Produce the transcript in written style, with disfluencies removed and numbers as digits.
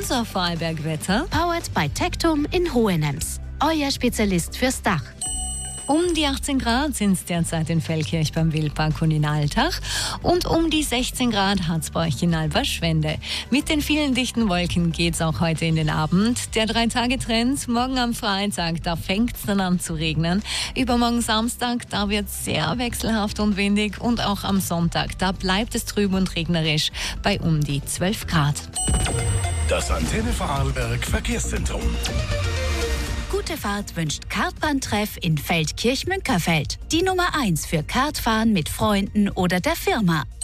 unser Vorarlberg-Wetter. Powered by Tectum in Hohenems. Euer Spezialist fürs Dach. Um die 18 Grad sind es derzeit in Feldkirch beim Wildpark und in Altach. Und um die 16 Grad hat es bei euch in Alberschwende. Mit den vielen dichten Wolken geht es auch heute in den Abend. Der 3-Tage-Trend, morgen am Freitag, da fängt es dann an zu regnen. Übermorgen Samstag, da wird es sehr wechselhaft und windig. Und auch am Sonntag, da bleibt es trüb und regnerisch bei um die 12 Grad. Das Antenne Vorarlberg Verkehrszentrum. Gute Fahrt wünscht Kartbahntreff in Feldkirch-Münkerfeld. Die Nummer 1 für Kartfahren mit Freunden oder der Firma.